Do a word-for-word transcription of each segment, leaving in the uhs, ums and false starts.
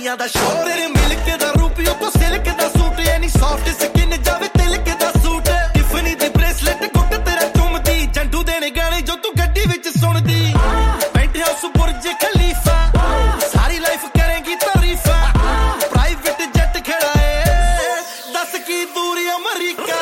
ਜਵਾਨੀਆਂ ਦਾ ਸ਼ੌਕ ਤੇਰੇ ਮਿਲਕ ਦਾ ਰੂਪੀਓ ਤੋਂ ਸਿਲਕ ਦਾ ਸੂਟ ਐਨੀ ਸੌਫਟ ਸਕਿਨ ਜਾਵੇ ਤਿਲਕ ਦਾ ਸੂਟ ਟਿਫਨੀ ਦੀ ਬ੍ਰੇਸਲੇਟ ਗੁੱਟ ਤੇਰਾ ਚੁੰਮਦੀ ਜੰਡੂ ਦੇਣੇ ਗਾਣੇ ਜੋ ਤੂੰ ਗੱਡੀ ਵਿੱਚ ਸੁਣਦੀ ਪੈਂਟ ਹਾਊਸ ਬੁਰਜ ਖਲੀਫਾ ਸਾਰੀ ਲਾਈਫ ਕਰੇਗੀ ਤਾਰੀਫਾਂ ਪ੍ਰਾਈਵੇਟ ਜੈਟ ਖੜਾਏ ਦੱਸ ਕੀ ਦੂਰੀ America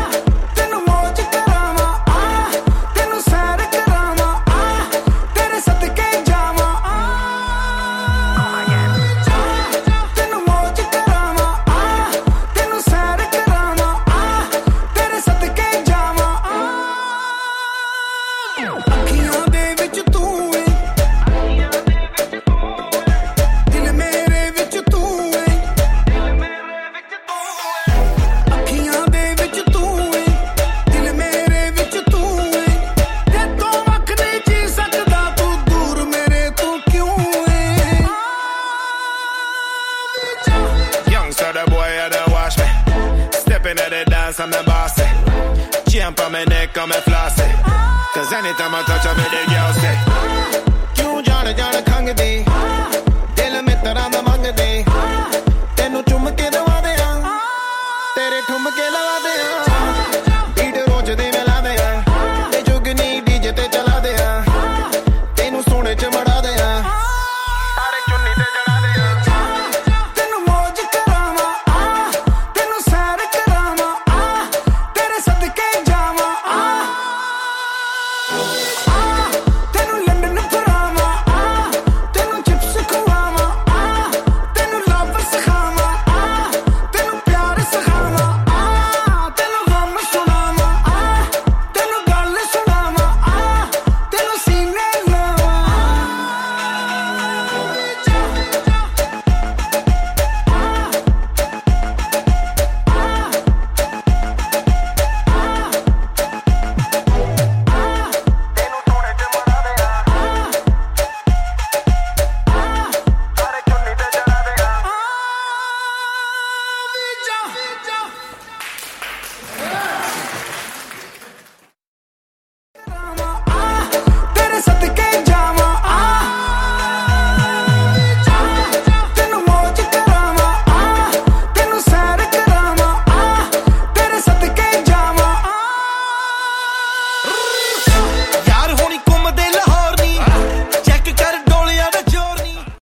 I'm the boss, chain on my neck, I'm a flossy. Cause anytime I touch her, me the girl say, you Johnny, Johnny, can't get